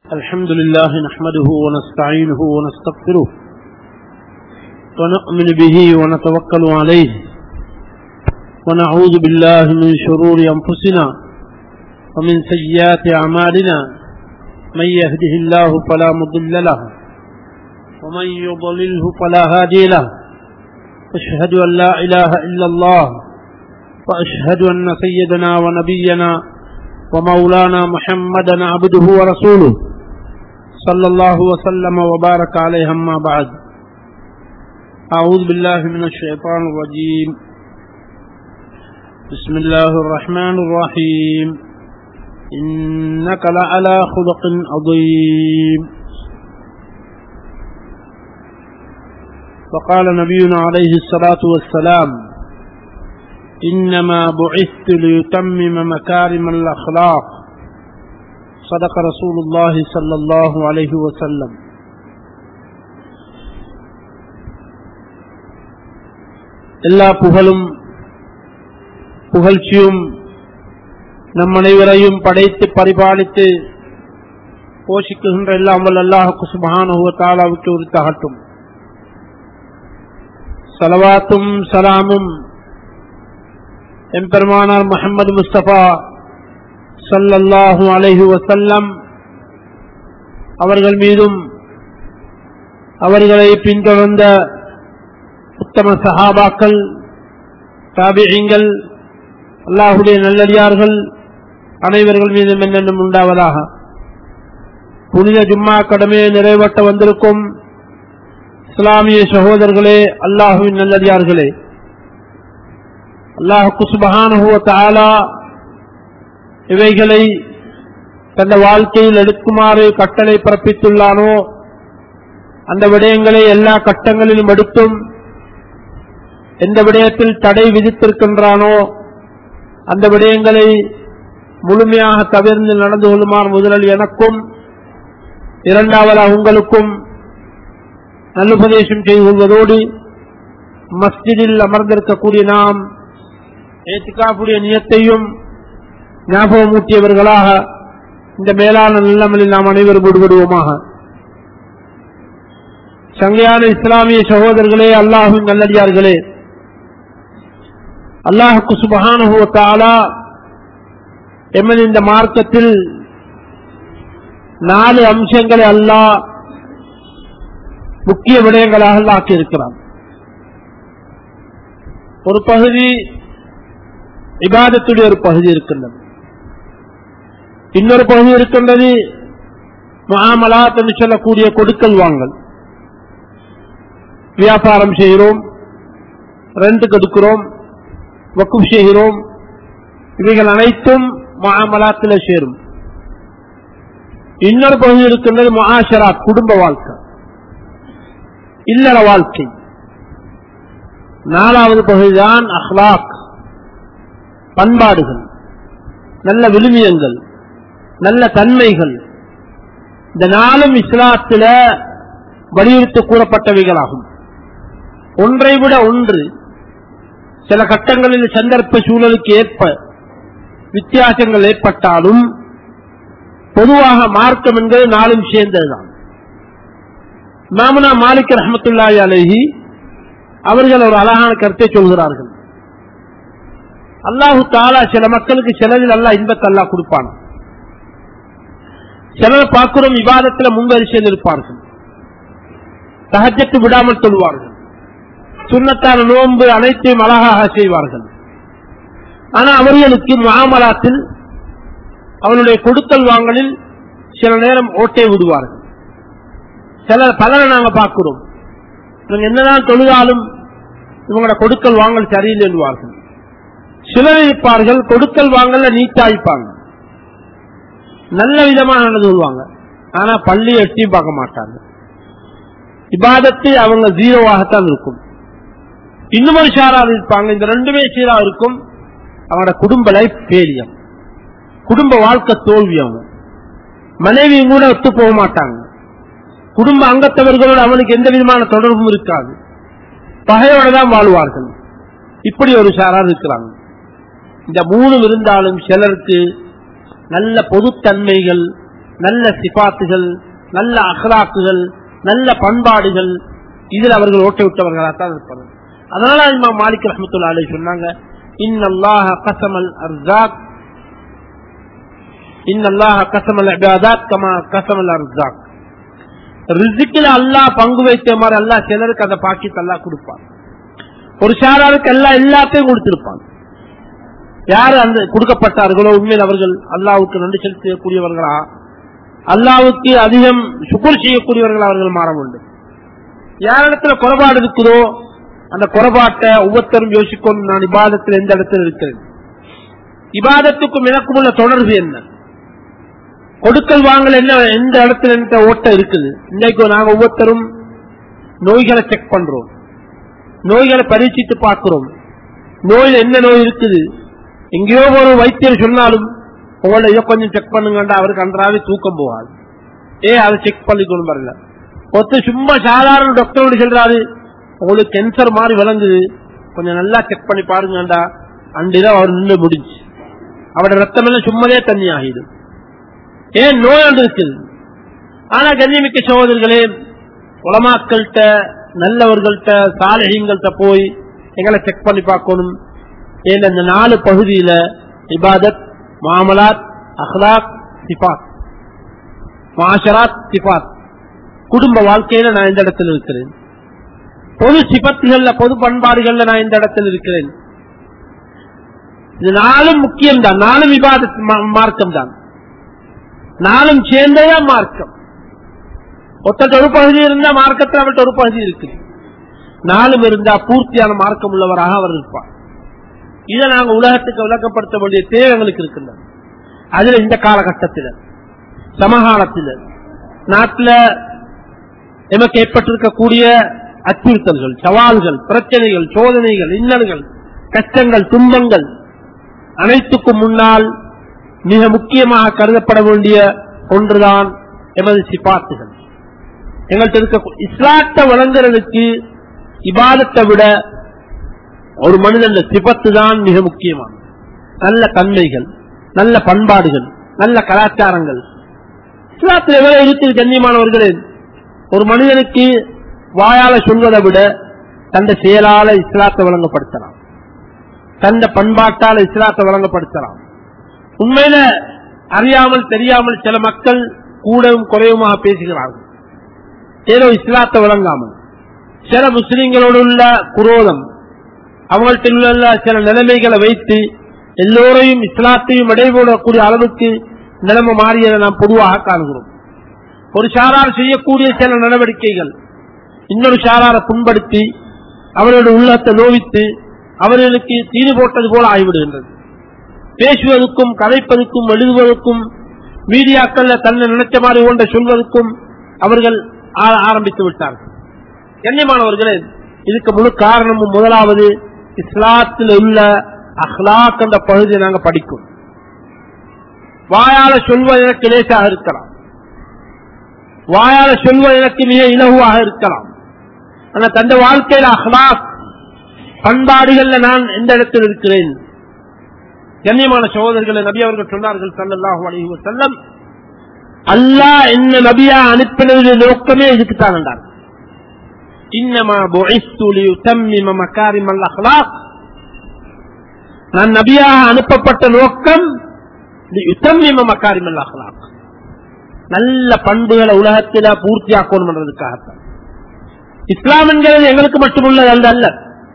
الحمد لله نحمده ونستعينه ونستغفره ونؤمن به ونتوكل عليه ونعوذ بالله من شرور أنفسنا ومن سيئات أعمالنا من يهده الله فلا مضل له ومن يضلله فلا هادي له أشهد أن لا إله إلا الله وأشهد أن سيدنا ونبينا ومولانا محمدا عبده ورسوله صلى الله وسلم وبارك عليه أما بعد أعوذ بالله من الشيطان الرجيم بسم الله الرحمن الرحيم إنك لعلى خلق عظيم وقال نبينا عليه الصلاة والسلام إنما بعثت ليتمم مكارم الأخلاق صدق رسول الله صلى الله عليه وسلم. எல்லா புகழும் புகழ்ச்சியும் நம் அனைவரையும் படைத்து பரிபாலித்து போஷிக்குகின்ற எல்லாம் வல்ல அல்லாஹ் சுப்ஹானஹு வ தஆலாவுக்கு உரித்தாகட்டும். ஸலவாத்தும் ஸலாமும் எம்பெருமானார் முஹம்மது முஸ்தபா ஸல்லல்லாஹு அலைஹி வஸல்லம் அவர்கள் மீதும் அவர்களை பின்தொடர்ந்த உத்தம சஹாபாக்கள், தாபிஈன்கள், அல்லாஹ்வுடைய நல்லடியார்கள் அனைவர்கள் மீதும் என்னென்னும் உண்டாவதாக. புனித ஜும்மா கடமையை நிறைவேற்ற வந்திருக்கும் இஸ்லாமிய சகோதரர்களே, அல்லாஹ்வின் நல்லடியார்களே, அல்லாஹ் சுப்ஹானஹு வ தஆலா இவைகளை தந்த வாழ்க்கையில் எடுக்குமாறு கட்டளை பிறப்பித்துள்ளானோ அந்த விடயங்களை எல்லா கட்டங்களிலும் எடுத்தும், எந்த விடயத்தில் தடை விதித்திருக்கின்றானோ அந்த விடயங்களை முழுமையாக தவிர்த்து நடந்து கொள்ளுமாறு முதலில் எனக்கும் இரண்டாவதாக உங்களுக்கும் நல்லுபதேசம் செய்து கொள்வதோடு மஸ்ஜிதில் அமர்ந்திருக்கக்கூடிய நாம் ஏத்திகாஃபுடைய நியத்தையும் ஞாபகமூட்டியவர்களாக இந்த மேலான நல்லமலில் நாம் அனைவரும் ஈடுபடுவோமாக. சங்கையான இஸ்லாமிய சகோதரர்களே, அல்லாஹ்வின் நல்லடியார்களே, அல்லாஹ் சுப்ஹானஹு வ தஆலா எமது இந்த மார்க்கத்தில் 4 அம்சங்களை அல்லாஹ் முக்கிய விடயங்களாக ஆக்கியிருக்கிறான். ஒரு பகுதி இபாதத்துடைய ஒரு பகுதி இருக்கின்றது, இன்னொரு பகுதி இருக்கின்றது முஆமலாத் என்று சொல்லக்கூடிய கொடுக்கல் வாங்கல். வியாபாரம் செய்கிறோம், ரெண்ட் கொடுக்கிறோம், வக்ஃப் செய்கிறோம், இவைகள் அனைத்தும் முஆமலாத்தில் சேரும். இன்னொரு பகுதி இருக்கின்றது முஆஷராத், குடும்ப வாழ்க்கை, இல்லற வாழ்க்கை. 4வது பகுதிதான் அஹ்லாக், பண்பாடுகள், நல்ல விழுமியங்கள், நல்ல தன்மைகள். இந்த 4ம் இஸ்லாத்தில் வலியுறுத்தி கூறப்பட்டவைகளாகும். ஒன்றை விட ஒன்று சில கட்டங்களில் சந்தர்ப்ப சூழலுக்கு ஏற்ப வித்தியாசங்கள் ஏற்பட்டாலும் பொதுவாக மார்க்கம் என்பது 4ம் சேர்ந்ததுதான். இமாமுனா மாலிக் ரஹ்மத்துல்லாஹி அலைஹி அவர்கள் ஒரு அழகான கருத்தை சொல்கிறார்கள். அல்லாஹு தஆலா சில மக்களுக்கு சிலரில் அல்லாஹ் இன்பத்தை அல்லாஹ் கொடுப்பான். சிலர் பார்க்கிறோம் இபாதத்தில் முன்வரிசையில் இருப்பார்கள், தஹஜ்ஜத் விடாமல் தொழுவார்கள், சுன்னத்தான நோன்பு அனைத்தையும் அழகாக செய்வார்கள். ஆனால் அவர்களுக்கு முஆமலாத்தில், அவனுடைய கொடுக்கல் வாங்கலில் சில நேரம் ஓட்டை விடுவார்கள். பலரை நாங்கள் பார்க்கிறோம், இவங்க என்னதான் தொழுதாலும் இவங்களோட கொடுக்கல் வாங்கல் சரியில்லை என்பார்கள். சிலர் இருப்பார்கள் கொடுக்கல் வாங்கல நீட்டாய்ப்பாங்க, நல்ல விதமாக நடந்து கொள்வாங்க, ஆனா பள்ளி எட்டியும் பார்க்க மாட்டாங்க. இபாதத்தை அவங்க 0வாகத்தான் இருக்கும். இன்னும் ஒரு ஷாராக இருப்பாங்க, இந்த 2மே சீரா இருக்கும். அவங்களோட குடும்ப லைஃப் ஃபெயிலியம், குடும்ப வாழ்க்கை தோல்வி. அவங்க மனைவியும் கூட ஒத்து போக மாட்டாங்க, குடும்ப அங்கத்தவர்களோடு அவனுக்கு எந்த விதமான தொடர்பும் இருக்காது, பகையோட தான் வாழ்வார்கள். இப்படி ஒரு ஷாராக இருக்கிறாங்க. இந்த 3 இருந்தாலும் சிலருக்கு நல்ல பொதுத்தன்மைகள், நல்ல சிபாத்துகள், நல்ல அஹ்லாக்குகள், நல்ல பண்பாடுகள், இதில் அவர்கள் ஓட்ட விட்டவர்களாகத்தான் இருப்பார்கள். அதனால இமாம் மாலிக் ரஹ்மத்துல்லாஹி அலைஹி சொன்னாங்க, இன்னல்லாஹ கஸமல் அர்ஸாக் இன்னல்லாஹ கஸமல் இபாதத் கமா கஸமல் அர்ஸாக். ரிஸ்கில் அல்லாஹ் பங்கு வைத்த மாதிரி அல்லாஹ் சிலருக்கு அந்த பாக்கியத்தை அல்லாஹ் கொடுப்பான். ஒரு ஷாராருக்கு எல்லாம் எல்லாத்தையும் கொடுத்திருப்பான். யாரு அந்த கொடுக்கப்பட்டார்களோ உண்மையில் அவர்கள் அல்லாஹ்வுக்கு நன்றி செலுத்தக்கூடியவர்களா, அல்லாஹ்வுக்கு அதிகம் சுக்ர் செய்யக்கூடியவர்கள் அவர்கள் மாற வேண்டும். யாரிடத்துல குறைபாடு இருக்குதோ அந்த குறைபாட்டை ஒவ்வொருத்தரும் யோசிக்கணும். நான் இபாதத்தில் எந்த இடத்துல இருக்கிறேன், இபாதத்துக்கும் எனக்கும் உள்ள தொடர்பு என்ன, கொடுக்கல் வாங்கல் என்ன, எந்த இடத்துல எந்த ஓட்டம் இருக்குது. இன்னைக்கு நாங்க ஒவ்வொருத்தரும் நோய்களை செக் பண்றோம், நோய்களை பரீட்சித்து பார்க்கிறோம். நோயில் என்ன நோய் இருக்குது, எங்கேயோ ஒரு வைத்தியர் சொன்னாலும் உங்களை இதை கொஞ்சம் செக் பண்ணுங்கண்டா அவருக்கு அன்றாவே தூக்கம் போகாது. அதை செக் பண்ணிக்கணும் பாருங்க. ஒருத்தர் சும்மா சாதாரண டாக்டரோடு சொல்றாரு, உங்களுக்கு கேன்சர் மாதிரி விளங்குது, கொஞ்சம் நல்லா செக் பண்ணி பாருங்கண்டா அன்றுதான் அவர் நின்று முடிஞ்சு. அவருடைய ரத்தம் எல்லாம் சும்மாதே தண்ணி ஆகிடும். ஏன் நோய் ஒன்று இருக்குது. ஆனா கண்ணியமிக்க சகோதரர்களே, உலமாக்கள்கிட்ட, நல்லவர்கள்ட்ட, சாலிஹீன்கள்ட்ட போய் எங்களை செக் பண்ணி பார்க்கணும். ஏன் இந்த 4 பகுதியில இபாதத், முஆமலாத், அஹ்லாக், சிஃபாத், முஆஷராத், சிஃபாத், குடும்ப வாழ்க்கையில நான் இந்த இடத்துல இருக்கிறேன், பொது சிபத்துகள்ல, பொது பண்பாடுகள்ல நான் இந்த இடத்துல இருக்கிறேன். இது 4 முக்கியம்தான். 4 இபாதத் மார்க்கம் தான். 4 சேர்ந்ததான் மார்க்கம். ஒருத்தர் ஒரு பகுதி இருந்தா மார்க்கத்தில் அவர்கிட்ட ஒரு பகுதி இருக்கு. 4 இருந்தா பூர்த்தியான மார்க்கம் உள்ளவராக அவர் இருப்பார். இதை நாங்க உலகத்துக்கு விளக்கப்படுத்த வேண்டிய தேவை எங்களுக்கு இருக்கின்றது. அதுல இந்த காலகட்டத்தில், சமகாலத்தில் நாட்டில் எமக்கு ஏற்பட்டிருக்கக்கூடிய அச்சுறுத்தல்கள், சவால்கள், பிரச்சனைகள், சோதனைகள், இன்னல்கள், கஷ்டங்கள், துன்பங்கள் அனைத்துக்கும் முன்னால் மிக முக்கியமாக கருதப்பட வேண்டிய ஒன்றுதான் எமது சிபாத்துகள். எங்கள்கிட்ட இருக்க இஸ்லாத்தை வழங்குறதுக்கு இபாதத்தை விட ஒரு மனிதன் சிபத்து தான் மிக முக்கியமானது. நல்ல தன்மைகள், நல்ல பண்பாடுகள், நல்ல கலாச்சாரங்கள் இஸ்லாத்தில் எவ்வளவு இருக்குது கண்ணியமானவர்களே. ஒரு மனிதனுக்கு வாயால சொல்வதை விட தந்த செயலால இஸ்லாத்தை வழங்கப்படுத்தலாம், தந்த பண்பாட்டால் இஸ்லாத்தை வழங்கப்படுத்தலாம். உண்மையில அறியாமல் தெரியாமல் சில மக்கள் கூடவும் குறைவுமாக பேசுகிறார்கள். ஏதோ இஸ்லாத்தை வழங்காமல் சில முஸ்லிம்களோடு உள்ள குரோதம், அவங்கள்ட்ட உள்ள சில நிலைமைகளை வைத்து எல்லோரையும் இஸ்லாத்தையும் இடைபோடக்கூடிய அளவுக்கு நிலைமை மாறியதை நாம் பொதுவாக காண்கிறோம். ஒரு சாரார் செய்யக்கூடிய சில நடவடிக்கைகள் இன்னொரு சாராரை புண்படுத்தி அவர்களுடைய உள்ளத்தை நோவித்து அவர்களுக்கு தீனி போட்டது போல ஆகிவிடுகின்றது. பேசுவதற்கும், கதைப்பதற்கும், எழுதுவதற்கும், மீடியாக்கள் தன்னை நினைச்ச மாதிரி ஒன்றை சொல்வதற்கும் அவர்கள் ஆரம்பித்து விட்டார்கள். கண்ணியமானவர்களே, இதுக்கு முழு காரணமும் முதலாவது இஸ்லாத்தில் உள்ள அஹ்லாக் என்ற பகுதியை நாங்கள் படிக்கும். வாயால சொல்வது எனக்கு லேசாக இருக்கலாம், வாயால சொல்வது எனக்கு மிக இலகுவாக இருக்கலாம். ஆனால் தந்த வாழ்க்கையில் அஹ்லாக் பண்பாடுகள்ல நான் எந்த இடத்தில் இருக்கிறேன்? கண்ணியமான சகோதரர்களை, நபி அவர்கள் சொன்னார்கள் ஸல்லல்லாஹு அலைஹி வஸல்லம், அல்லாஹ் என்ன நபியா அனுப்பினது நோக்கமே இதுக்குத்தான் என்றார். இன்னமா புஇஸ்து லியுதம்மிம மகாரிமல் அஹ்லாக், நான் நபியாக அனுப்பப்பட்ட நோக்கம் லியுதம்மிம மகாரிமல் அஹ்லாக், நல்ல பண்புகளை உலகத்தில பூர்த்தியாக்கணும் என்றதுக்காகத்தான். இஸ்லாம் என்கிறது எங்களுக்கு மட்டுமுள்ளது அல்ல,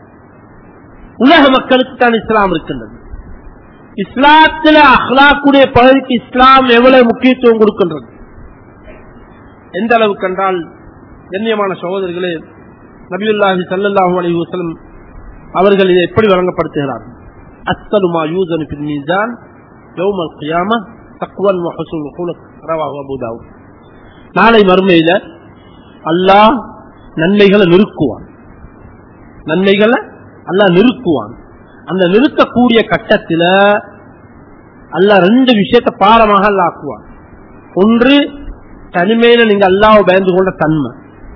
உலக மக்களுக்கு தான் இஸ்லாம் இருக்கின்றது. இஸ்லாத்தில அஹ்லாக்குடைய பகுதிக்கு இஸ்லாம் எவ்வளவு முக்கியத்துவம் கொடுக்கின்றது, எந்த அளவுக்கு என்றால், கண்ணியமான சகோதரர்களே, நபியுல்லாஹி ஸல்லல்லாஹு அலைஹி வஸல்லம் அவர்கள் இதை எப்படி வழங்கப்படுத்துகிறார்கள்? அஸ்ஸலு மா யூஸனு ஃபில் மீஸான் யௌமல் கியாமஹ் தக்வன் வ ஹுஸ்னுல் குலுக், ரவாஹு அபூ தாவூத். நாளை மறுமையில அல்லாஹ் நன்மைகளை நிறுக்குவான், நன்மைகளை அல்லாஹ் நிறுக்குவான். அந்த நிறுத்தக்கூடிய கட்டத்தில் அல்லாஹ் 2 விஷயத்தை பாரமாக அல்லாஹ் ஆக்குவான். ஒன்று, தனிமையில நீங்க அல்லாஹ்வை பயந்து கொண்ட தன்மை,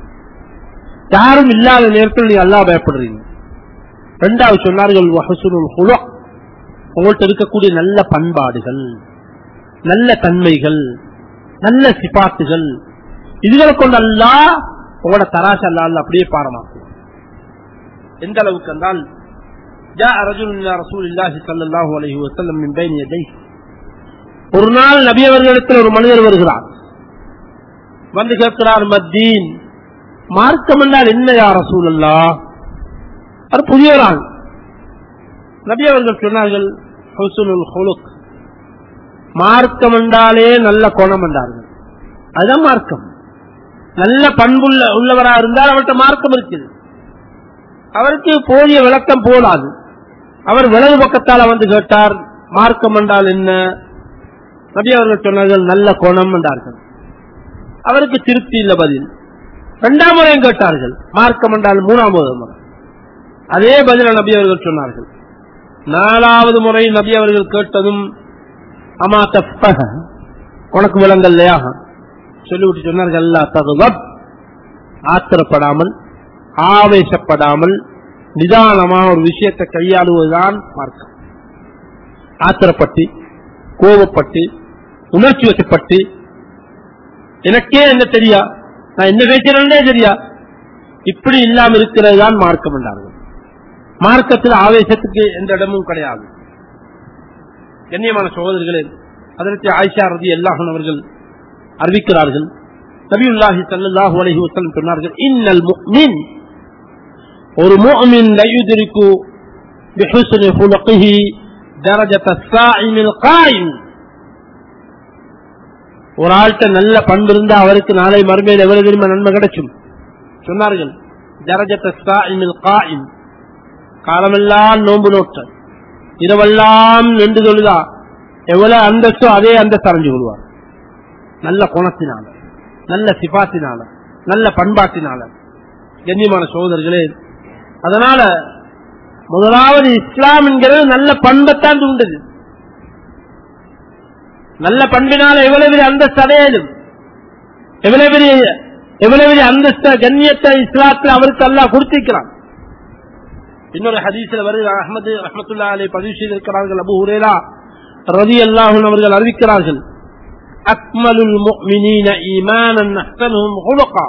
யாரும் இல்லாத நேரத்தில் நீங்க அல்லாஹ் பயப்படுறீங்க. 2வது சொன்னார்கள் வஹுஸ்னுல் குலுக், உங்கள்கிட்ட இருக்கக்கூடிய நல்ல பண்பாடுகள், நல்ல தன்மைகள், நல்ல சிபாத்துகள், இதுகளை கொண்டு அல்லாஹ் உங்களோட தராச அல்லாஹ் அப்படியே பாரமாக்கும். எந்த அளவுக்கு என்றால் ஜாஅ ரஜுலுன் இலா ரசூலில்லாஹி ஸல்லல்லாஹு அலைஹி வஸல்லம் மின் பைனி யதைஹி, ஒரு நாள் நபி அவர்களிடத்தில் ஒரு மனிதர் வருகிறார். வந்து கேட்கிறார், மத்தீன், மார்க்கம் என்றால் என்ன யா ரசூலல்லாஹ்? அது புதியவரான். நபி அவர்கள் சொன்னார்கள், ஹுஸ்னுல் குலுக், மார்க்கம் என்றாலே நல்ல குணம் என்றார்கள். அதுதான் மார்க்கம். நல்ல பண்புள்ள உள்ளவராக இருந்தால் அவர்கிட்ட மார்க்கம் இருக்குது. அவருக்கு போதிய விளக்கம் போதாது. அவர் வலது பக்கத்தால் வந்து கேட்டார், மார்க்கம் என்றால் என்ன? நபி அவர்கள் சொன்னார்கள், நல்ல குணம் என்றார்கள். அவருக்கு திருப்தி இல்ல பதில். இரண்டாம் முறையும் கேட்டார்கள், மார்க்கம் என்றால் மூணாவது முறை. அதே பதில நபி அவர்கள் சொன்னார்கள். நாலாவது முறை நபி அவர்கள் கேட்டதும், அமா தஃபஹ, உனக்கு விளங்கல்லையா? சொல்லிவிட்டு சொன்னார்கள், அல்லா தகுதப், ஆத்திரப்படாமல் ஆவேசப்படாமல் நிதானமாக ஒரு விஷயத்தை கையாளுவதுதான் மார்க்கம். ஆத்திரப்பட்டு கோபப்பட்டு உணர்ச்சி வசப்பட்டு எனக்கே என்ன தெரியா, நான் என்ன பேசுறேன்னே தெரியா, இப்படி இல்லாமல் இருக்கிறது தான் மார்க்கம் என்றார்கள். மார்க்கத்தில் ஆவேசத்துக்கு எந்த இடமும் கிடையாது. கண்ணியமான சகோதரர்களே, அதற்கு ஆயிஷா ரலியல்லாஹு அன்ஹா அவர்கள் அறிவிக்கிறார்கள், நபியுல்லாஹி ஸல்லல்லாஹு அலைஹி வஸல்லம் சொன்னார்கள், இன்னல் முஃமின், ஒரு முஃமின் லா யுத்ரிகு பிஹுஸ்னி குலுகிஹி தரஜத ஸாயிமில் காயிம், ஒரு ஆள்கிட்ட நல்ல பண்பு இருந்தா அவருக்கு நாளை மறுமையில் எவ்வளவு தெரியுமா நன்மை கிடைக்கும் சொன்னார்கள். தரஜத ஸாயிமில் காயிம், காலமெல்லாம் நோன்பு நோட்ட, இரவெல்லாம் நின்று தொழுதா எவ்வளவு அந்தஸ்தோ அதே அந்தஸ்து அடைஞ்சு கொள்வார். நல்ல குணத்தினால, நல்ல சிபாத்தினால, நல்ல பண்பாட்டினால. கண்ணியமான சகோதரர்களே, அதனால முதலாவது இஸ்லாம் என்கிறது நல்ல பண்பைத்தான் தூண்டது. நல்ல பண்பினால எவ்வளவு பெரிய அந்தஸ்து அடையலும், எவ்வளவு பெரிய அந்தஸ்த கண்ணியத்தை இஸ்லாத்தில் அவருக்கு அல்லாஹ் கொடுத்திருக்கிறான். இன்னொரு ஹதீஸ்ல வருது, அஹ்மது ரஹ்மத்துல்லாஹி அலைஹி பதிவு செய்திருக்கிறார்கள், அபூ ஹுரைரா ரலியல்லாஹு அன்ஹு அவர்கள் அறிவிக்கிறார்கள், அக்மலுல் முஃமினீன ஈமானன் அஹ்ஸனுஹும் குலுகா,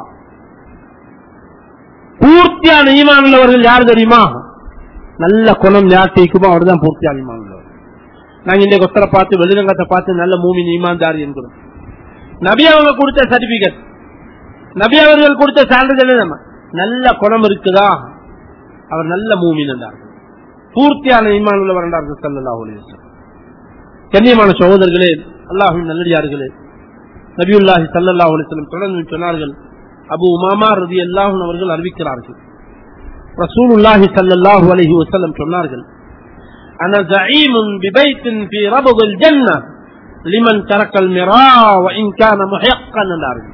பூர்த்தியான ஈமான் உள்ளவர்கள் யார் தெரியுமா? நல்ல குணம் யார் தேய்க்குமோ அவர் தான் பூர்த்தியான ஈமான் உள்ளவர். நாங்க இந்த கொத்தரை பார்த்து வெளிரங்கத்தை பார்த்து நல்ல மூமின் ஈமான்தார் என்கிறோம். நபி அவங்க கொடுத்த சர்டிபிகேட், நபி அவர்கள் கொடுத்த சான்றிதழ், நல்ல குணம் இருக்குதா அவர் நல்ல மூமின் என்றார்கள், பூர்த்தியான ஈமான் உள்ளவர் என்றார்கள் ஸல்லல்லாஹு அலைஹி வஸல்லம். கண்ணியமான சகோதரர்களே, அல்லாஹ்வின் நல்லடியார்களே, நபியுல்லாஹி ஸல்லல்லாஹு அலைஹி வஸல்லம் தொடர்ந்து சொன்னார்கள், அபூ உமாமா ரலியல்லாஹு அன்ஹு அவர்கள் அறிவிக்கிறார்கள், ரசூலுல்லாஹி ஸல்லல்லாஹு அலைஹி வஸல்லம் சொன்னார்கள், அன ஸஈமுன் பிபைத்தின் ஃபீ ரபதில் ஜன்னah லிமன் தரக்கல் மிரா வ இன் கான முஹிக்கன் என்றார்கள்.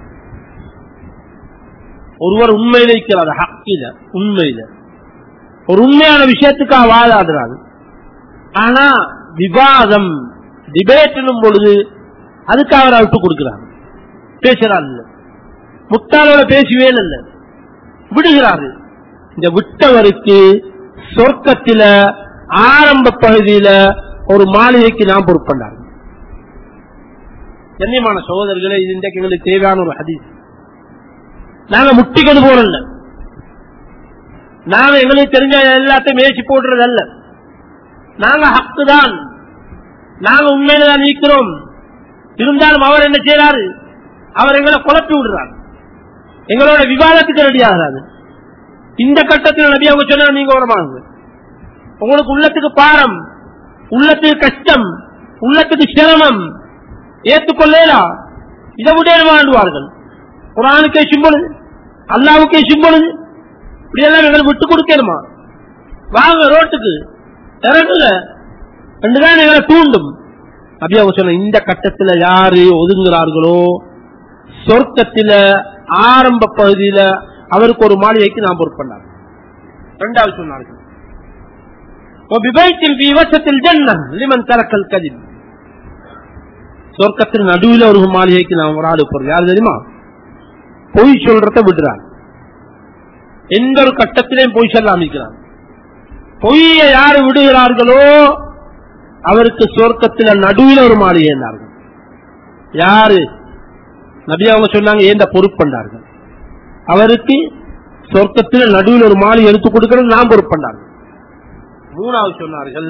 ஒருவர் உண்மையிலே இருக்கிறார், ஹக்கில உண்மையில ஒரு உண்மையான விஷயத்துக்காக வாழாடுறாரு. ஆனா விவாதம் டிபேட்னும் பொழுது அதுக்காக அவர் விட்டு கொடுக்கிறார், பேசுறாரு இல்ல, முட்டாளோட பேசுவே இல்ல, விடுகிறாரு. இந்த விட்டவருக்கு சொர்க்கத்தில ஆரம்ப பகுதியில ஒரு மாளிகைக்கு நாம் பொறுப்பண்டார். கண்ணியமான சகோதரர்களே, இது இன்றைக்கு எங்களுக்கு தேவையான ஒரு ஹதீஸ். நாங்க முட்டிக்கிறது போறல்ல, நாங்க எங்களுக்கு தெரிஞ்ச எல்லாத்தையும் மேய்ச்சி போடுறது அல்ல, நாங்க ஹக்கு தான், நாங்க உண்மையில தான் நீக்கிறோம். இருந்தாலும் அவர் என்ன செய்யறாரு, அவர் எங்களை குழப்பி விடுறாரு, எங்களோட விவாதத்துக்கு ரெடி ஆகிறாரு. இந்த கட்டத்தில் நபி அவங்க சொன்னா, நீங்க வரமாங்க, உங்களுக்கு உள்ளத்துக்கு பாரம், உள்ளத்துக்கு கஷ்டம், உள்ளத்துக்கு சிரமம், ஏற்றுக்கொள்ளா, இதை விட வாழ்வார்கள். குர்ஆனுக்கே சிம்பொழுது, அல்லாஹ்வுக்கே சிம்பொழுது, இப்படியெல்லாம் எங்களுக்கு விட்டு கொடுக்கணுமா? வாங்க ரோட்டுக்கு இறங்குங்க என்றுதான் எங்களை தூண்டும். நபி அவங்க சொன்ன, இந்த கட்டத்தில் யாரு ஒதுங்குகிறார்களோ சொர்க்கத்தில ஆரம்ப பகுதியில அவருக்கு ஒரு மாளிகைக்கு நாம் பொறுப்பண்டார். இரண்டாவது சொன்னார்கள், சொர்க்கத்தில் நடுவில் ஒரு மாளிகைக்கு நாம் ஒரு ஆடு போறோம். யாரு தெரியுமா? பொய் சொல்றத விடுறார், எந்த ஒரு கட்டத்திலையும் பொய் சொல்ல அமைக்கிறார். பொய்யை யாரு விடுகிறார்களோ அவருக்கு சொர்க்கத்தில் நடுவில் ஒரு மாளிகை என்றார்கள். யாரு? நபி அவங்க சொன்னாங்க ஏந்த பொறுப்பண்டார்கள், அவருக்கு சொர்க்கத்தில் நடுவில் ஒரு மாலை எடுத்து கொடுக்கிறது நான் பொறுப்பண்டார்கள். மூணாவது சொன்னார்கள்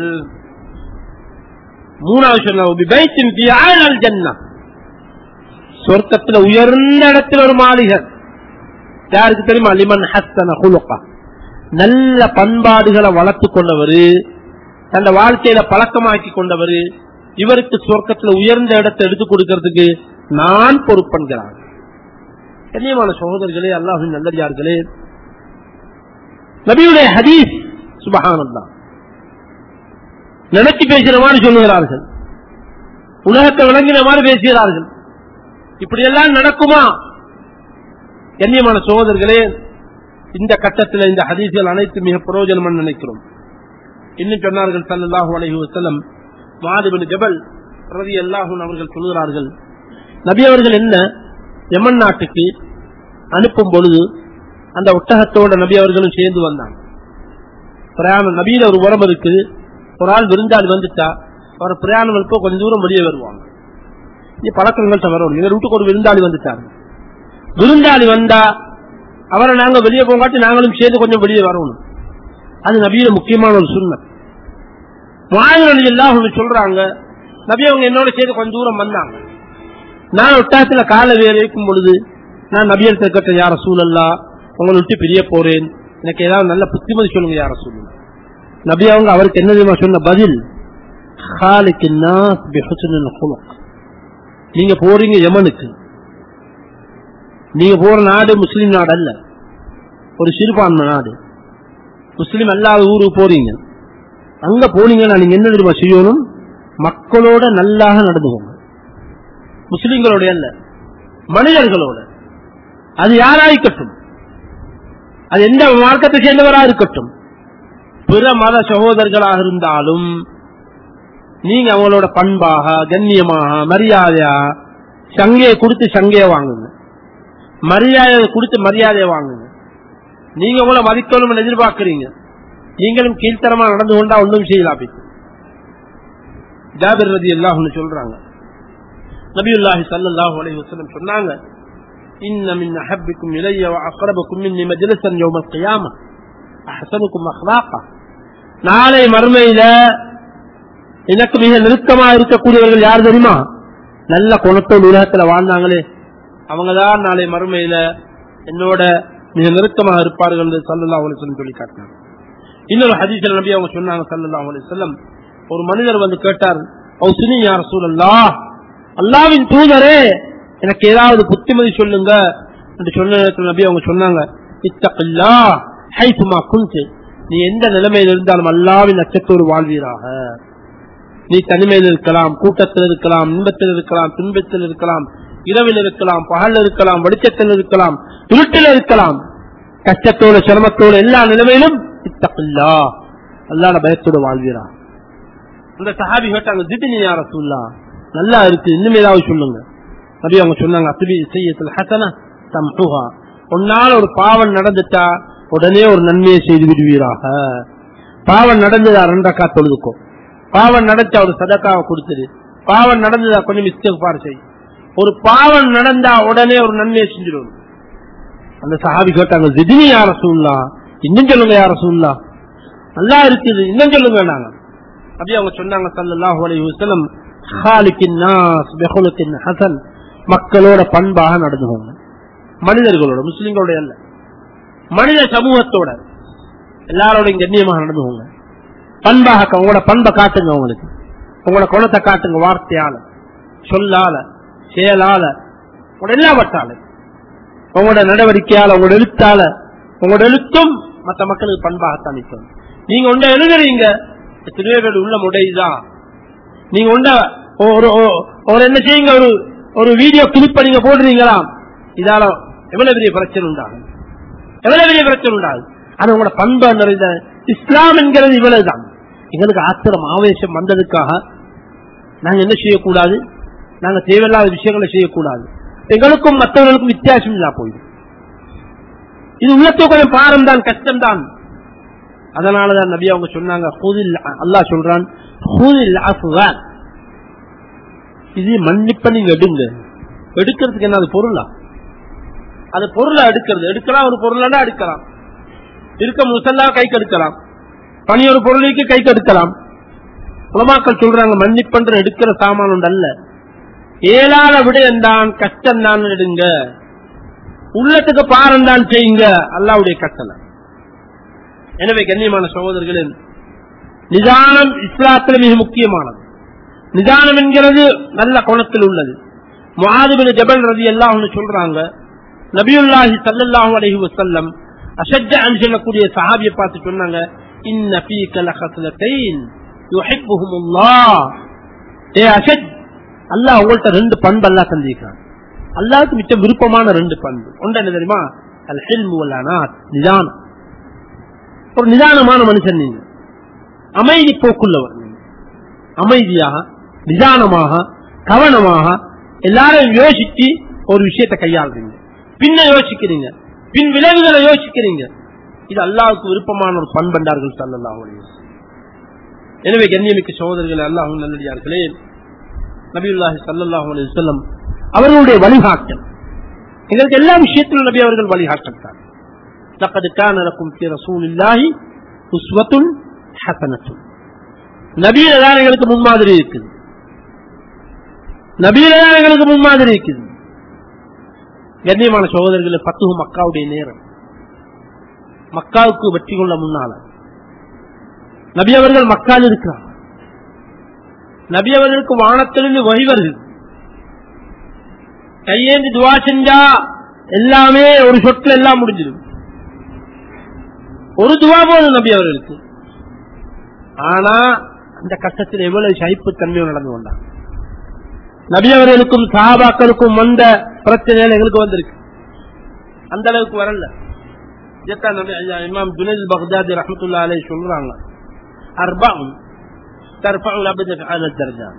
சொர்க்கத்தில் உயர்ந்த இடத்தில் ஒரு மாளிகை. யாருக்கு தெரியுமா? லிமன் ஹஸ்ஸன குலுகா, நல்ல பண்பாடுகளை வளர்த்து கொண்டவர், தன் வாழ்க்கையில பழக்கமாக்கி கொண்டவர், இவருக்கு சொர்க்கத்தில் உயர்ந்த இடத்தை எடுத்துக் கொடுக்கிறதுக்கு நான் பொறுப்பென்கிறார். கண்ணியமான சகோதரர்களே, அல்லாஹ்வின் நல்லடியார்களே, நபியுடைய ஹதீஸ் சுப்ஹானல்லாஹ் நினைச்சு பேசுற மாதிரி சொல்லுகிறார்கள், உலகத்தை விளங்கின மாதிரி பேசுகிறார்கள். இப்படி எல்லாம் நடக்குமா? கண்ணியமான சகோதரர்களே, இந்த கட்டத்தில் இந்த ஹதீஸ்கள் அனைத்து மிக பிரயோஜனம் நினைக்கிறோம். இன்னும் சொன்னார்கள் ஸல்லல்லாஹு அலைஹி வஸல்லம், முஆத் இப்னு ஜபல் ரலியல்லாஹு அன்ஹு அவர்கள் சொல்கிறார்கள், நபி அவர்கள் என்ன யமன் நாட்டுக்கு அனுப்பும் பொழுது அந்த ஒட்டகத்தோட நபி அவர்களும் சேர்ந்து வந்தாங்க. பிரயாணம் நபியில ஒரு உரம் இருக்கு, ஒரு ஆள் விருந்தாளி வந்துட்டா அவர் பிரயாணம் இருப்போ கொஞ்சம் தூரம் வெளியே வருவாங்க. இது பழக்கங்கள்ட்ட வரணும். இவர் வீட்டுக்கு ஒரு விருந்தாளி வந்துட்டாங்க, விருந்தாளி வந்தா அவரை நாங்க வெளியே போகாட்டி நாங்களும் சேர்ந்து கொஞ்சம் வெளியே வரணும். அது நபியில முக்கியமான ஒரு சுன்னத். முஆத் ரலியல்லாஹு அன்ஹு சொல்றாங்க, நபி அவங்க என்னோட சேர்ந்து கொஞ்சம் தூரம் வந்தாங்க. நான் ஒட்டகத்துல காலை வேற வைக்கும் பொழுது நான் நபியத்தை கேட்ட, யா ரசூலல்லாஹ், உங்களை விட்டு பிரிய போறேன், எனக்கு ஏதாவது நல்ல புத்திமதி சொல்லுங்க யா ரசூலல்லாஹ். நபி அவங்க அவருக்கு என்ன தெரியுமா சொன்ன பதில்? காலிக்கின் நாஸ் பிஹுஸ்னில் குலுக். நீங்க போறீங்க யமனுக்கு, நீங்க போற நாடு முஸ்லிம் நாடு அல்ல, ஒரு சிறுபான்மை நாடு, முஸ்லிம் அல்லாத ஊருக்கு போறீங்க. அங்க போனீங்கன்னா நீங்க என்ன தெரியுமா செய்யணும்? மக்களோட நல்லாக நடந்துக்கோங்க. முஸ்லிம்களோட அல்ல, மனிதர்களோட. அது யாராயிருக்கட்டும், அது எந்த மார்க்கத்தை சேர்ந்தவராக இருக்கட்டும், பிற மத சகோதரர்களாக இருந்தாலும் நீங்க அவங்களோட பண்பாக, கண்ணியமாக, மரியாதையா சங்கையை கொடுத்து சங்கையை வாங்குங்க, மரியாதை கொடுத்து மரியாதையை வாங்குங்க. நீங்க உங்களை மதிக்கணும் எதிர்பார்க்கிறீங்க, நீங்களும் கீழ்த்தரமா நடந்து கொண்டா ஒன்றும் செய்யலாம். ஜாபிர் ரலியல்லாஹு அன்ஹு சொல்றாங்க, நபியுல்லாஹி ஸல்லல்லாஹு அலைஹி வஸல்லம் சொன்னாங்க, இன்ன மின் அஹப்பிக்கும் இலைய வ அக்ரபக்கும் மின்னி மஜ்லிஸன் யௌமல் கியாமஹ் அஹ்ஸனுக்கும் அக்லாகா. நாளை மறுமையில எனக்கு மிக நெருக்கமா இருக்கக்கூடியவர்கள் யார் தெரியுமா? நல்ல குணத்தோடு உலகத்துல வாழ்ந்தாங்களே, அவங்கதான் நாளை மறுமையில என்னோட மிக நெருக்கமாக இருப்பார்கள் என்று ஸல்லல்லாஹு அலைஹி வஸல்லம் சொல்லி காட்டினாங்க. இன்னொரு ஹதீஸ்ல நபி அவங்க சொன்னாங்க ஸல்லல்லாஹு அலைஹி வஸல்லம், ஒரு மனிதர் வந்து கேட்டார், ஔஸினி யா ரசூலல்லாஹ், அல்லாஹ்வின் தூதரே எனக்கு ஏதாவது புத்திமதி சொல்லுங்க என்று சொன்ன நேரத்தில் நபி அவங்க சொன்னாங்க, இத்தகில்லாஹ் ஹைசுமா குன்த், நீ எந்த நிலைமையில் இருந்தாலும் அல்லாஹ்வின் அச்சத்தோடு வாழ்வீராக. நீ தனிமையில் இருக்கலாம், கூட்டத்தில் இருக்கலாம், இன்பத்தில் இருக்கலாம், துன்பத்தில் இருக்கலாம், இரவில் இருக்கலாம், பகல் இருக்கலாம், வெளிச்சத்தில் இருக்கலாம், இருட்டில் இருக்கலாம், கஷ்டத்தோடு சிரமத்தோடு எல்லா நிலைமையிலும் இத்தகில்லாஹ் அல்லாஹ்வுடைய பயத்தோடு வாழ்வீரா. அந்த சஹாபி கேட்டாங்க, ஜித்னி யா ரசூலல்லாஹ், நல்லா இருக்கு, இன்னும் ஏதாவது சொல்லுங்க. நபி அவங்க சொன்னாங்க, அத்பி ஸய்யிஅத்துல் ஹஸனா தம்ஹுஹா, உன்னால் ஒரு பாவம் நடந்துட்டா உடனே ஒரு நன்மையை செய்து விடுவீராக. பாவம் நடந்ததா 2 ரக்காத் தொழுதுக்கோ, பாவம் நடந்தா ஒரு சதகாவை கொடுத்துடு, பாவம் நடந்ததா கொஞ்சம் இஸ்திக்பார் செய். ஒரு பாவம் நடந்தா உடனே ஒரு நன்மையை செஞ்சிடும். அந்த சஹாபி கேட்டாங்க, ஜித்னி யா ரசூலல்லாஹ், இன்னும் சொல்லுங்க யா ரசூலல்லாஹ், நல்லா இருக்குது, இன்னும் சொல்லுங்க. நாங்க நபி அவங்க சொன்னாங்க ஸல்லல்லாஹு அலைஹி வஸல்லம், ஹாலிகின் நாஸ் பிஹுலுகின் ஹஸன், மக்களோட பண்பாக நடந்துகோங்க. மனிதர்களோட, முஸ்லிம்களோட அல்ல, மனித சமூகத்தோட எல்லாரோடையும் கண்ணியமாக நடந்துகோங்க. பண்பாக உங்களோட பண்பை காட்டுங்க, உங்களுக்கு உங்களோட குணத்தை காட்டுங்க, வார்த்தையால, சொல்லால, செயலால, உங்களோட எல்லாவற்றால, உங்களோட நடவடிக்கையால, உங்களோட எழுத்தால. உங்களோட எழுத்தும் மற்ற மக்களுக்கு பண்பாகத்தான் நிற்கும். நீங்க ஒன்றை எழுதுறீங்க, திருவேர்கள் உள்ள முடைதான். நீங்க ஒன்றை ஒரு என்ன செய்யுங்க, ஒரு வீடியோ கிளிப் நீங்க போடுறீங்களா, இதால எவ்வளவு பெரிய பிரச்சனை உண்டாகும், எவ்வளவு பெரிய பிரச்சனை உண்டாகும். அது உங்களோட பண்பா நிறைந்த இஸ்லாம் என்கிறது இவ்வளவுதான். எங்களுக்கு ஆத்திரம் ஆவேசம் வந்ததுக்காக நாங்க என்ன செய்யக்கூடாது, நாங்க தேவையில்லாத விஷயங்களை செய்யக்கூடாது. எங்களுக்கும் மற்றவர்களுக்கும் வித்தியாசம் இல்லா போயிடும். இது உள்ளத்தோ கொஞ்சம் பாரம் தான், கஷ்டம் தான். அதனாலதான் நபி அவங்க சொன்னாங்க, அல்லாஹ் சொல்றான், இது மன்னிப்ப நீங்க எடுங்க, எடுக்கிறதுக்கு என்ன அது பொருளா? அது பொருளை எடுக்கலாம். ஒரு பொருளா எடுக்கலாம். இருக்க முசல்லா கைக்கு எடுக்கலாம். பனி ஒரு பொருளுக்கு கைக்கு எடுக்கலாம். உலமாக்கள் சொல்றாங்க மன்னிப்பன்ற எடுக்கிற சாமான் உண்டு அல்ல, ஏழாத விடயம் தான், கஷ்டம் தான் எடுங்க, உள்ளத்துக்கு பாரம் தான் செய்யுங்க, அல்லாஹ்வுடைய கட்டளை. எனவே கண்ணியமான சகோதரர்களின் நிதானம் இஸ்லாத்தில் மிக முக்கியமானது. நிதானம் என்கிறது நல்ல கோணத்தில் உள்ளது. முஆது பின் ஜபல் ரலியல்லாஹு அன்ஹு சொல்றாங்க, நபியுல்லாஹி ஸல்லல்லாஹு அலைஹி வஸல்லம் அஷஜ் அன் சொல்லக்கூடிய சஹாபியை பார்த்து சொன்னாங்க, இன்ன ஃபீக லஹஸ்லத்தைன் யுஹிப்புஹுமுல்லாஹ். ஏ அஷஜ், அல்லாஹ் உங்கள்ட்ட ரெண்டு பண்பு அல்லாஹ் தந்திருக்கான். அல்லாஹ்வுக்கு மிச்ச விருப்பமான ரெண்டு பண்பு. ஒன்று என்ன தெரியுமா? அல் ஹில்மு வல் அனாத், நிதானம். ஒரு நிதானமான மனுஷன் நீங்க, அமைதி போக்குள்ளவர். அமைதியாக, நிதானமாக, கவனமாக எல்லாரும் யோசிச்சு ஒரு விஷயத்தை கையாளுறீங்க, பின்ன யோசிக்கிறீங்க, பின் விளைவுகளை யோசிக்கிறீங்க. இது அல்லாஹ்வுக்கு விருப்பமான ஒரு பண்பண்டார்கள் ஸல்லல்லாஹு அலைஹி வஸல்லம். எனவே கண்ணியமிக்க சகோதரர்களே, அல்லாஹ்வின் நல்லடியார்களே, நபியுல்லாஹி ஸல்லல்லாஹு அலைஹி வஸல்லம் அவர்களுடைய வழிகாட்டல் எங்களுக்கு எல்லா விஷயத்திலும் நபி அவர்கள் வழிகாட்டார். லக்கத் கான லக்கும் ஃபீ ரசூலில்லாஹி உஸ்வத்துன் ஹஸனத்துன். நபியில தான் எங்களுக்கு முன்மாதிரி இருக்குது. நபியில தான் எங்களுக்கு முன்மாதிரி இருக்குது. கண்ணியமான சகோதரர்களே, ஃபத்ஹு மக்காவுடைய நேரம், மக்காவுக்கு வெற்றி கொள்ள முன்னால நபி அவர்கள் மக்கால் இருக்கிறார். நபி அவர்களுக்கு வானத்திலிருந்து வழி வருது. கையேந்தி துவா செஞ்சா எல்லாமே ஒரு சொட்டுல எல்லாம் முடிஞ்சிடும். ஒரு துவா போதும் நபி அவர்களுக்கு. ஆனா அந்த கஷ்டத்தில் எவ்வளவு சகிப்புத்தன்மையும் நடந்து கொண்டார். நபி அவர்களுக்கும் சஹாபாக்களுக்கும் வந்த பிரச்சனைகள் எங்களுக்கு வந்திருக்கு, அந்த அளவுக்கு வரல. இமாம் ஜுனைத் பக்தாதி ரஹ்மத்துல்லாஹி அலைஹி சொல்றாங்க, அர்பஉன் தர்ஃபஉல் அப்த அலா தர்ஜா.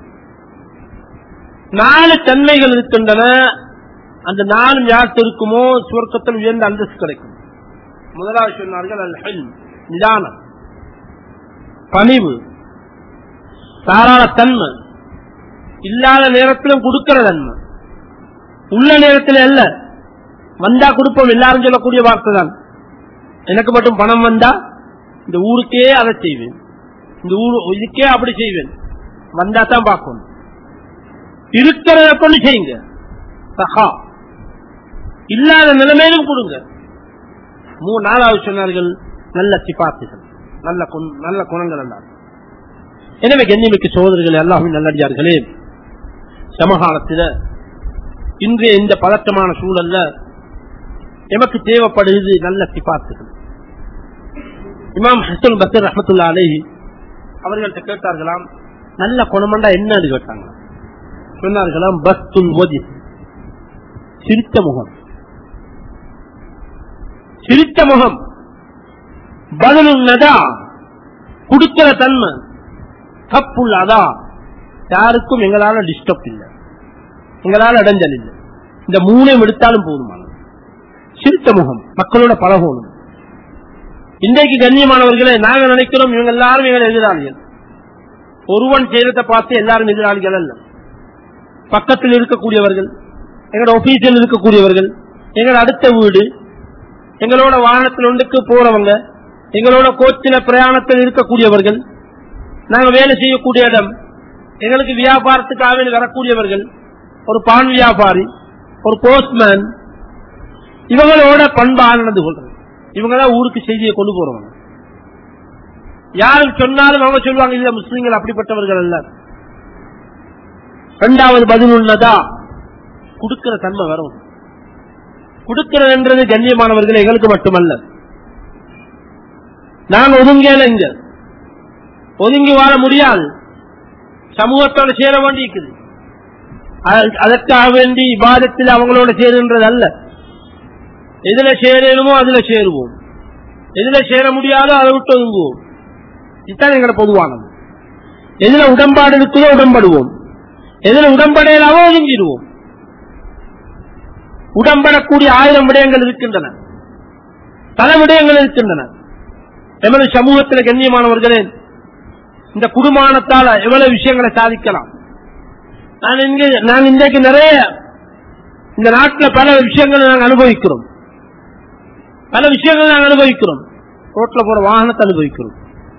4 தன்மைகள் இருக்கின்றன. அந்த 4 யாருக்கு இருக்குமோ சுவர்க்கத்தில் உயர்ந்த அந்தஸ்து கிடைக்கும். முதலாவது சொன்னார்கள் அல் ஹில்ம், நிதானம், பணிவு, தாராள தன்மை, இல்லாத நேரத்திலும் கொடுக்கிற தன்மை, உள்ள நேரத்தில் அல்ல. வந்தா கொடுப்போம், எல்லாரும் சொல்லக்கூடிய வார்த்தை தான். எனக்கு மட்டும் பணம் வந்தா இந்த ஊருக்கே அதை செய்வேன், இந்த ஊரு இதுக்கே அப்படி செய்வேன், வந்தா தான் பார்க்கணும். இருக்கிறத கொண்டு செய்யுங்க, சஹா. இல்லாத நிலைமையிலும் கொடுங்க. 4வது சொன்னார்கள் நல்ல சிபாத்துகள், நல்ல குணங்கள் எல்லாம். எனவே கண்ணியமிக்க சகோதரர்களே, அல்லாஹ்வின் நல்லடியார்களே, சமகாலத்தில் இன்றைய இந்த பதற்றமான சூழல்ல எமக்கு தேவைப்படுகிறது நல்ல சிபாத்துகள். இமாம் ஹஸன் பஸ்ரி ரஹ்மத்துல்லாஹி அலைஹி அவர்கள்ட்ட கேட்டார்களாம், நல்ல குணமண்டா என்னன்னு கேட்டாங்க. சொன்னார்களாம், பஸ்துல் வஜ், சிரித்த முகம், சிரித்த முகம், பதுலுன் நதா, குடுக்கிற தன்மை, கப்புல் அதா, யாருக்கும் எங்களால டிஸ்டர்ப் இல்லை, எங்களால இடைஞ்சல் இல்லை. இந்த 3 எடுத்தாலும் போதுமானது. சிரித்த முகம், மக்களோட பழகணும். இன்றைக்கு கண்ணியமானவர்களே, நாங்க நினைக்கிறோம் இவங்க எல்லாரும் எங்களை எதிராளிகள். ஒருவன் செய்யறதை பார்த்து எல்லாரும் எதிராளிகள் அல்ல. பக்கத்தில் இருக்கக்கூடியவர்கள், எங்களோட ஆபீஸில் இருக்கக்கூடியவர்கள், எங்களோட அடுத்த வீடு, எங்களோட வாகனத்தில் ஒன்றுக்கு போறவங்க, எங்களோட கோச்சில பிரயாணத்தில் இருக்கக்கூடியவர்கள், நாங்க வேலை செய்யக்கூடிய இடம், எங்களுக்கு வியாபாரத்துக்காக வரக்கூடியவர்கள், ஒரு பான் வியாபாரி, ஒரு போஸ்ட்மேன், இவங்களோட பண்பாக நடந்து கொள்றது. இவங்கதான் ஊருக்கு செய்தியை கொண்டு போறவங்க. யாரும் சொன்னாலும் அவங்க சொல்லுவாங்க, இல்ல முஸ்லீம்கள் அப்படிப்பட்டவர்கள் அல்ல. 2வது பதில் உள்ளதா, கொடுக்கிற தன்மை வரும். கொடுக்கிறது என்றது கண்ணியமானவர்கள் எங்களுக்கு மட்டுமல்ல. நான் ஒதுங்கல, இங்க ஒதுங்கி வாழ முடியாது, சமூகத்தோட சேர வேண்டி இருக்குது. அதற்காக வேண்டி இபாதத்தில் அவங்களோட சேருன்றது அல்ல. எதுல சேரணுமோ அதுல சேருவோம், எதுல சேர முடியாதோ அதை விட்டு ஒதுங்குவோம். இதுதான் எங்களை பொதுவானது. எதுல உடன்பாடு இருக்குதோ உடன்படுவோம், எதுல உடன்படையலாவோ ஒதுங்கிடுவோம். உடன்படக்கூடிய 1000 விடயங்கள் இருக்கின்றன, பல விடயங்கள் இருக்கின்றன. எமது சமூகத்தில் கண்ணியமானவர்களே, இந்த குடும்பத்தால எவ்வளவு விஷயங்களை சாதிக்கலாம். நான் இன்றைக்கு நிறைய இந்த நாட்டில் பல விஷயங்களை நாங்கள் அனுபவிக்கிறோம். ரோட்ல போற வாகனத்தை அனுபவிக்கிறோம்.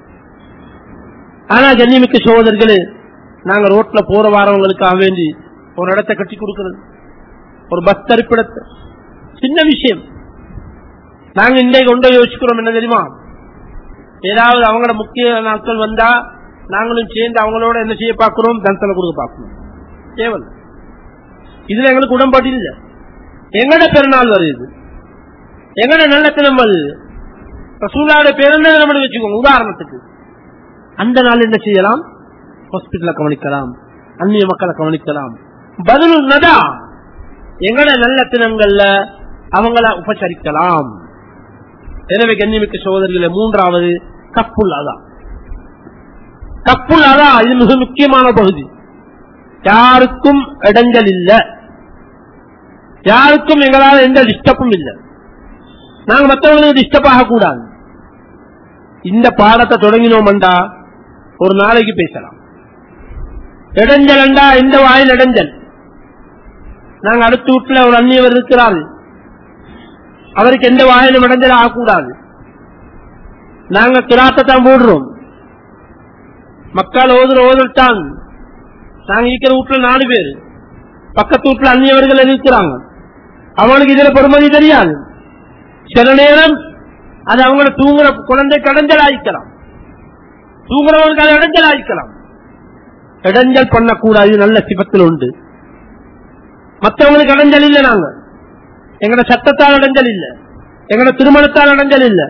ஆனா கண்ணியமிக்க சகோதரர்களே, நாங்க ரோட்ல போற வாரவங்களுக்காக வேண்டி ஒரு இடத்தை கட்டி கொடுக்கிறது, ஒரு பஸ் தரிப்பிடத்தை, சின்ன விஷயம். நாங்க இன்றைக்கு கொண்டு யோசிக்கிறோம் என்ன தெரியுமா, ஏதாவது அவங்களோட முக்கிய நாட்கள் வந்தா நாங்களும் சேர்ந்து அவங்களோட என்ன செய்ய பார்க்கிறோம், தனத்தலை கொடுக்க பார்க்கணும். தேவல் இதுல எங்களுக்கு உடன்பாடு இல்லை. எங்கட பெருநாள் வருது, எங்கட நல்ல தினம் வருது, ரசூலுல்லாஹ்வுடைய பிறந்த தினம் வச்சுக்கோங்க உதாரணத்துக்கு. அந்த நாள் என்ன செய்யலாம், ஹாஸ்பிட்டல கவனிக்கலாம், அந்நிய மக்களை கவனிக்கலாம். பதிலு நதா, எங்கட நல்ல தினங்கள்ல அவங்கள உபசரிக்கலாம். எனவே கண்ணியமிக்க சகோதரர்களே, மூன்றாவது கப்புல் அதா. கப்புல் அதா இது மிக முக்கியமான பகுதி. யாருக்கும் இடைஞ்சல் இல்ல, யாருக்கும் எங்களால் எந்த டிஸ்டர்பும் இல்லை. நாங்க மற்றவங்களுக்கு டிஸ்டர்ப் ஆகக்கூடாது. இந்த பாடத்தை தொடங்கினோம்டா ஒரு நாளைக்கு பேசலாம். இடைஞ்சல் என்றா எந்த வாயில் இடைஞ்சல்? நாங்க அடுத்த வீட்டுல ஒரு அந்நியவர் இருக்கிறார், அவருக்கு எந்த வாயிலும் இடைஞ்சல் ஆகக்கூடாது. நாங்க கிராத்தான் போடுறோம், மக்கள் ஓதுதான். நாங்க இருக்கிற வீட்டுல 4 பேர், பக்கத்து வீட்டுல அந்நியவர்கள் இருக்கிறாங்க, அவங்களுக்கு இதுல பொறுமதி தெரியாது. சில நேரம் அது அவங்கள தூங்குற குழந்தை இடைஞ்சல் ஆயிக்கலாம், தூங்குறவங்களுக்கு அது இடைஞ்சல் ஆயிக்கலாம். இடைஞ்சல் பண்ணக்கூடாது, நல்ல சிபத்தில் உண்டு. மற்றவங்களுக்கு இடைஞ்சல் இல்லை. நாங்க எங்கட சட்டத்தால் இடைஞ்சல் இல்லை, எங்கட திருமணத்தால் இடைஞ்சல் இல்லை,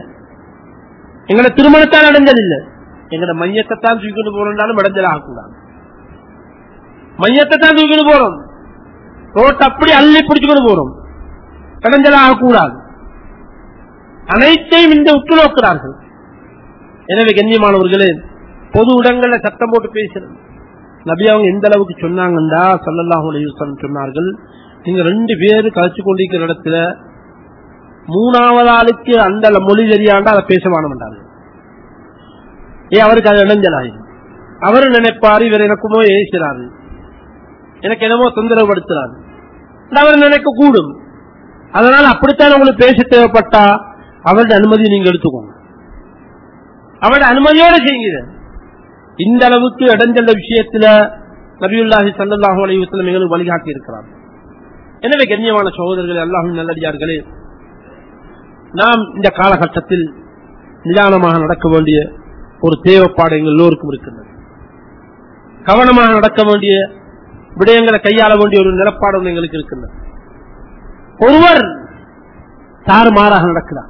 எங்கட மையத்தைத்தான் தூக்கிட்டு போறோம்னாலும் இடைஞ்சல் ஆகக்கூடாது. மையத்தை தான் தூக்கிட்டு போறோம், ரோட் அப்படி அள்ளி பிடிச்சுக்கிட்டு போறோம், இடைஞ்சல் ஆகக்கூடாது. அனைத்தையும் இந்த உற்று நோக்கிறார்கள். எனவே கண்ணியமானவர்களே, பொது இடங்கள்ல சத்தம் போட்டு பேசுறது நபி அவங்க எந்த அளவுக்கு சொன்னாங்கண்டா, ஸல்லல்லாஹு அலைஹி வஸல்லம் சொன்னார்கள், நீங்க 2 பேரு கழிச்சு கொண்டிருக்கிற இடத்துல 3வது ஆளுக்கு அந்த மொழி தெரியாண்டா அதை பேச மாட்டாங்க. அவருக்கு அது இடைஞ்சலாயிரும். அவரு நினைப்பாரு, இவர் எனக்குமோ ஏசுறாரு, எனக்கு என்னமோ தொந்தரவுபடுத்துறாரு, அவர் நினைக்க கூடும். அதனால அப்படித்தான் உங்களுக்கு பேச தேவைப்பட்டா அவருடைய அனுமதியை நீங்க எடுத்துக்கோங்க, அவருடைய அனுமதியோட செய்யுங்க. இந்த அளவுக்கு இடைஞ்சல் விஷயத்துல நபியுல்லாஹி ஸல்லல்லாஹு அலைஹி வஸல்லம் எங்களுக்கு வழிகாட்டி இருக்கிறார். எனவே கண்ணியமான சகோதரர்களே, அல்லாஹ்வின் நல்லடியார்களே, நாம் இந்த காலகட்டத்தில் நிதானமாக நடக்க வேண்டிய ஒரு தேவைப்பாடு எங்கள் எல்லோருக்கும் இருக்கின்றது. கவனமாக நடக்க வேண்டிய விடயங்களை கையாள வேண்டிய ஒரு நிலப்பாடு எங்களுக்கு இருக்கின்றது. ஒருவர் தாறுமாறாக நடக்கிறார்,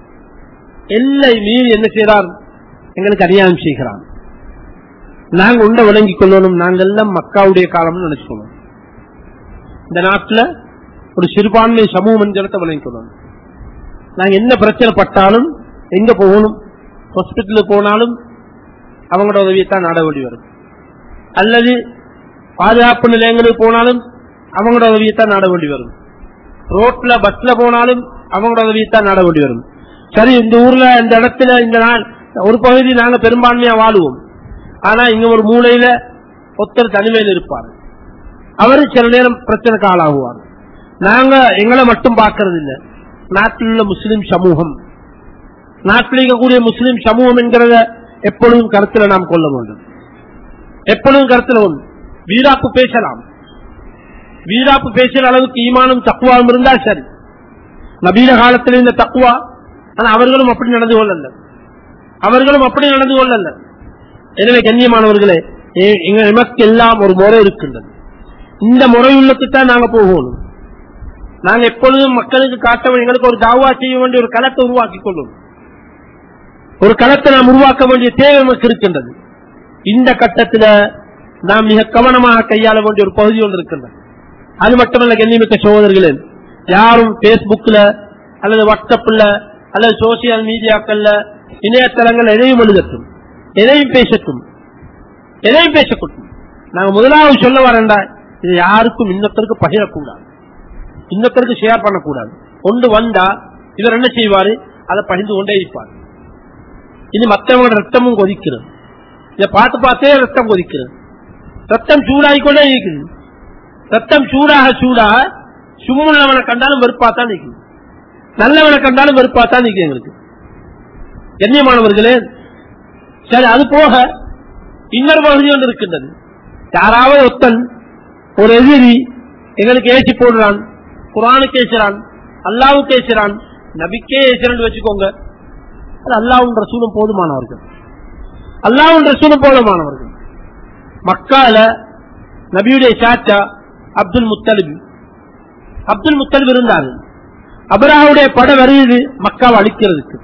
எல்லை மீறி என்ன செய்கிறார், எங்களுக்கு அநியாயம் செய்கிறார். நாங்க உண்ட விளங்கிக் கொள்ளணும், நாங்கள் எல்லாம் மக்காவுடைய காலம் நினைச்சுக்கணும். இந்த நாட்டில் ஒரு சிறுபான்மை சமூகம் என்கிறத விளங்கிக் கொள்ளணும். நாங்க என்ன பிரச்சனை பட்டாலும், எங்க போகணும், ஹாஸ்பிட்டலுக்கு போனாலும் அவங்களோட உதவியத்தான் நாட வேண்டி வரும், அல்லது பாதுகாப்பு நிலையங்களுக்கு போனாலும் அவங்களோட உதவியத்தான் நாட வேண்டி வரும், ரோட்ல பஸ்ல போனாலும் அவங்களோட உதவியத்தான் நாட வேண்டி வரும். சரி, இந்த ஊர்ல இந்த இடத்துல இந்த ஒரு பகுதி நாங்க பெரும்பான்மையா வாழுவோம், ஆனா இங்க ஒரு மூலையில ஒருத்தர் தனிமையில் இருப்பார், அவரு சில நேரம் பிரச்சனைக்கு ஆளாகுவார். நாங்க எங்களை மட்டும் பார்க்கறது இல்லை, நாட்டில் உள்ள முஸ்லிம் சமூகம், நாட்டில் இருக்கக்கூடிய முஸ்லிம் சமூகம் என்கிறத எப்பொழுதும் கருத்துல நாம் கொள்ள வேண்டும், எப்பொழுதும் கருத்துல ஒன்று. வீராப்பு பேசலாம், வீராப்பு பேசுற அளவுக்கு ஈமானும் தக்குவாவும் இருந்தால் சரி. நபீன காலத்தில் இந்த தக்குவா, ஆனா அவர்களும் அப்படி நடந்து கொள்ளல. எனவே கண்ணியமானவர்களே, எமக்கு எல்லாம் ஒரு முறை இருக்கின்றது. இந்த முறையுள்ளதான் நாங்க போகணும். நாங்க எப்பொழுதும் மக்களுக்கு காட்ட எங்களுக்கு ஒரு தாவா செய்ய வேண்டிய ஒரு களத்தை உருவாக்கி கொள்ளும், ஒரு களத்தை நாம் உருவாக்க வேண்டிய தேவை நமக்கு இருக்கின்றது. இந்த கட்டத்தில் நாம் மிக கவனமாக கையாள வேண்டிய ஒரு பகுதி ஒன்று இருக்கின்றது. அது மட்டுமல்ல கண்ணியமிக்க சகோதரர்களே, யாரும் பேஸ்புக்ல அல்லது வாட்ஸ்அப்ல அல்லது சோசியல் மீடியாக்கள்ல இணையதளங்கள் எதையும் எழுதட்டும், எதையும் பேசட்டும். நாங்க முதலாவது சொல்ல வரேன்டா, இது யாருக்கும் இன்னொருத்தருக்கு பகிரக்கூடாது, இன்னொருத்தருக்கு ஷேர் பண்ணக்கூடாது. கொண்டு வந்தா இவர் என்ன செய்வாரு, அதை பகிர்ந்து கொண்டே இருப்பார். இது மற்றவங்களோட ரத்தமும் கொதிக்கிறது, இதை பார்த்து பார்த்தே ரத்தம் கொதிக்கிறது, ரத்தம் சூடாகிக்கொண்டே இருக்குது. ரத்தம் சூடாக சும்முள்ளவனை கண்டாலும் வெறுப்பாத்தான் நிற்கும், நல்லவனை கண்டாலும் வெறுப்பாத்தான் நிற்கும் எங்களுக்கு. கண்ணியமானவர்களே, சரி, அது போக இன்னொரு பகுதி ஒன்று இருக்கின்றது. யாராவது ஒத்தன் ஒரு எதிரி எங்களுக்கு ஏசி போடுறான், குர்ஆனுக்கு ஏசுறான், அல்லாஹ்வுக்கு ஏசுறான், நபிக்கே ஏசுறான்னு வச்சுக்கோங்க. அது அல்லாஹ்வும் ரசூலும் போதுமானவர்கள், அல்லாஹ்வும் ரசூலும் போதுமானவர்கள். மக்கால நபியுடைய சாச்சா அப்துல் முத்தலிப் இருந்தார்கள். அபராவுடைய படை வருது மக்காவை அழிக்கிறதுக்கு.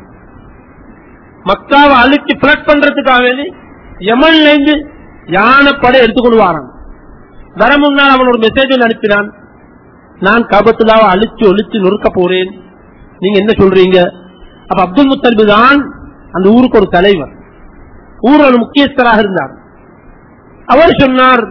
மக்காவை அழிச்சு பிளட் பண்றதுக்காக வேண்டி யமன்ல இருந்து யானை படை எடுத்துக்கொண்டு வரான். வர முன்னால் அவன் ஒரு மெசேஜ் அனுப்பினான், நான் காபத்துல்லாவை அழிச்சு ஒழிச்சு நொறுக்க போறேன், நீங்க என்ன சொல்றீங்க? அப்ப அப்துல் முத்தலிப் தான் அந்த ஊருக்கு ஒரு தலைவர், ஊர் ஒரு முக்கியஸ்தராக இருந்தார். அவர் சொன்னார்,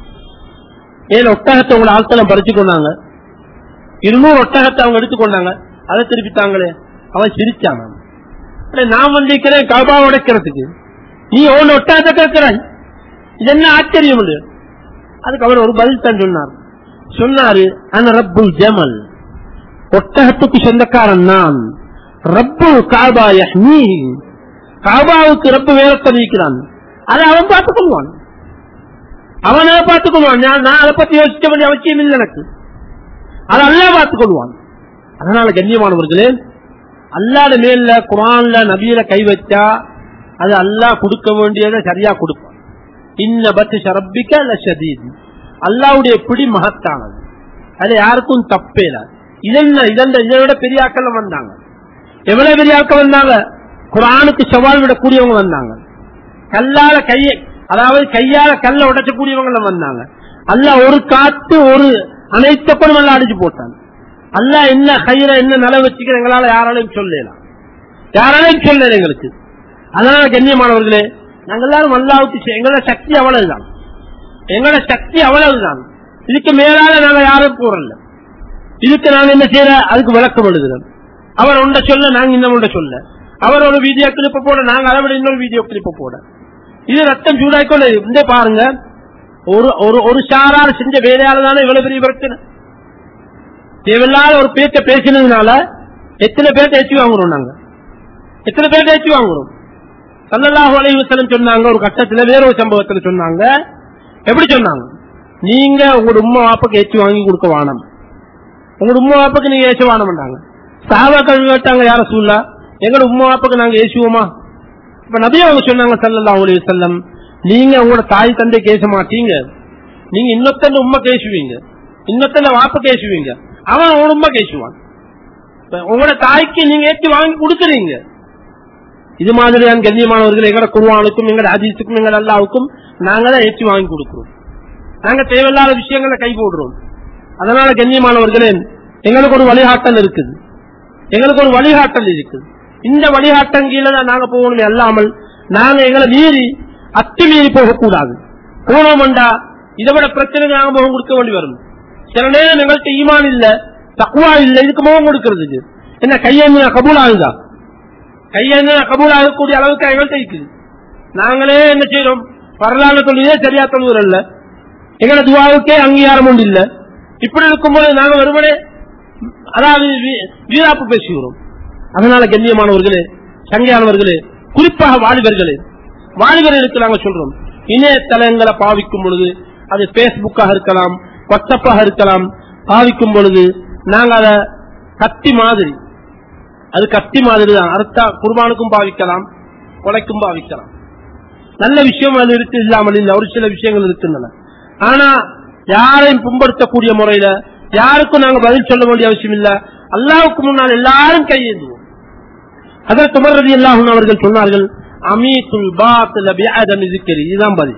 ஏன் ஒட்டகத்தை உங்களை ஆட்களம் பறிச்சு கொண்டாங்க, 200 ஒட்டகத்தை அவங்க எடுத்துக்கொண்டாங்க, அதை திருப்பித்தாங்களே. அவன் சிரிச்சான், நான் வந்திருக்கிறேன் காபா உடைக்கிறதுக்கு, நீ ஒன்னு ஒட்டகத்தை கேட்கிறாய், இது என்ன ஆச்சரியம்? அதுக்கு அவர் ஒரு பதில் தான் சொன்னாரு, அன ரப்புல் ஜமல், ஒட்டகத்துக்கு சொந்தக்காரன் நான், ரப்புல் காபா யஹ்மீ, காபாவுக்கு ரப்பு வேலத்தை நீக்கிறான், அதை அவன் பார்த்துக் கொள்வான், அவன் அதை பார்த்துக் கொள்வான். நான் அதை பத்தி யோசிக்க வேண்டிய அவசியம் இல்லை எனக்கு, அதை அல்லாஹ் பார்த்துக் கொள்வான். அதனால கண்ணியமானவர்களே, அல்லாஹ்வுடைய மேல குர்ஆன்ல நபியில கை வச்சா அது அல்லாஹ் கொடுக்க வேண்டியதை சரியா கொடுப்பான். இன்ன பத்ஷ ரப்பிக லஷதீத், அல்லாஹ்வுடைய பிடி மகத்தானது, அது யாருக்கும் தப்பே இல்லை. இதை விட பெரிய ஆட்கள் வந்தாங்க. எவ்வளவு பெரிய ஆட்கள் வந்தாங்க? குர்ஆனுக்கு சவால் விடக்கூடியவங்க வந்தாங்க, கல்லால கையை, அதாவது கையால கல்ல உடைச்சக்கூடியவங்க வந்தாங்க. அல்லாஹ் ஒரு காத்து ஒரு அனைத்தப்படும் எல்லாம் அடிச்சு போட்டான். அல்லாஹ் என்ன கயிற என்ன நில வச்சுக்கிற எங்களால யாராலையும் சொல்லலாம், யாராலையும் சொல்லல எங்களுக்கு. அதனால கண்ணியமானவர்களே, நாங்க எல்லாரும் அல்லாஹ்வுக்கு எங்களோட சக்தி அவ்வளவுதான், எங்களோட சக்தி அவ்வளவுதான். இதுக்கு மேலால நாங்க யாரும் போறல. இதுக்கு நாங்க என்ன செய்யற, அதுக்கு விளக்கம் எழுதுறோம். அவர் ஒன்றை சொல்ல, நாங்க இன்னொன்று சொல்ல. அவர் ஒரு வீடியோ கிளிப்ப போட, நாங்க அதை விட இன்னொரு வீடியோ கிளிப்ப போட. இது ரத்தம் சூடாய்க்கொள்ள இந்த பாருங்க, ஒரு சாரார் செஞ்ச வேலையால தானே இவ்வளவு பெரிய பிரச்சனை. தேவையில்லாத ஒரு பேச்ச பேசினதுனால எத்தனை பேர்ட்ட ஏற்றி வாங்குறோம், நாங்க எத்தனை பேர்ட்ட ஏற்றி வாங்குறோம். ஸல்லல்லாஹு அலைஹி வஸல்லம் சொன்னாங்க, ஒரு கட்டத்துல வேற ஒரு சம்பவத்துல சொன்னாங்க. எப்படி சொன்னாங்க? நீங்க உங்களோட உம்மா வாப்புக்கு ஏற்றி வாங்கி கொடுக்க வானம், உங்களோட உம்மா வாப்புக்கு நீங்க ஏற்ற வானம்ன்றாங்க. சஹாபாக்கள் கேட்டாங்க, யார ரசூலல்லா, எங்களோட உம்மா வாப்புக்கு நாங்க ஏசுவோமா? இப்ப நபி அவங்க சொன்னாங்க ஸல்லல்லாஹு அலைஹி வஸல்லம், நீங்க உங்களோட தாய் தந்தை கேச மாட்டீங்க, நீங்க இன்னொத்தந்த உம்மா கேசுவீங்க, இன்னொத்தந்த வாப்பு கேசுவீங்க, அவன் உங்களோட உம்மா கேசுவான். உங்களோட தாய்க்கு நீங்க ஏற்றி வாங்கி கொடுக்குறீங்க. இது மாதிரியான கண்ணியமானவர்கள் எங்கட குர்ஆனுக்கும் எங்கட ஹதீஸுக்கும் எங்கட அல்லாஹ்வுக்கும் நாங்க தான் ஏற்றி வாங்கி கொடுக்கிறோம். நாங்க தேவையில்லாத விஷயங்களை கை போடுறோம். அதனால கண்ணியமானவர்களே, எங்களுக்கு ஒரு வழிகாட்டல் இருக்குது, எங்களுக்கு ஒரு வழிகாட்டல் இருக்குது. இந்த வழிகாட்டம் கீழே தான் நாங்க போகணுமே அல்லாமல் நாங்க எங்களை மீறி அத்துமீறி போகக்கூடாது. போனோம்டா இதை விட பிரச்சனைக்கு நாங்க முகம் கொடுக்க வேண்டி வரும். சில நேரம் எங்கள்கிட்ட ஈமான் இல்ல, தக்வா இல்ல, இதுக்கு முகம் கொடுக்கிறதுக்கு என்ன கையெழுந்தினா கபூல் ஆகுதா? கையெழுந்தினா கபூல் ஆகக்கூடிய அளவுக்கு எங்கள்கிட்ட இருக்குது. நாங்களே என்ன செய்யறோம், வரலாறு தொழிலே சரியா தொழுவர் இல்ல, எங்களோட துவாவுக்கே அங்கீகாரம் ஒன்று இல்ல. இப்படி இருக்கும்போது நாங்க வெறுமனே அதாவது வீராப்பு பேசுகிறோம். அதனால கண்ணியமானவர்களே, சங்கையானவர்களே, குறிப்பாக வாலிபர்களுக்கு நாங்க சொல்றோம், இணையதளங்களை பாவிக்கும் பொழுது, அது பேஸ்புக்காக இருக்கலாம், வாட்ஸ்அப்பாக இருக்கலாம், பாவிக்கும் பொழுது நாங்க அதை கத்தி மாதிரி, அது கத்தி மாதிரி தான். அர்த்தா குர்பானுக்கும் பாவிக்கலாம், கொலைக்கும் பாவிக்கலாம். நல்ல விஷயம் அது இருக்கு, இல்லாமல் இல்லை, ஒரு சில விஷயங்கள் இருக்கின்றன. ஆனா யாரையும் புண்படுத்தக்கூடிய முறையில யாருக்கும் நாங்க பதில் சொல்ல வேண்டிய அவசியம் இல்ல. அல்லாஹ்வுக்கு முன்னால் எல்லாரும் கையேந்துவோம். ஹஜ்ரத் உமர் ரலியல்லாஹு அன்ஹு அவர்கள் சொன்னார்கள், அமீதுல் பாத்தில் பிஅதமி ஸிக்ரி, இதுதான் பதில்.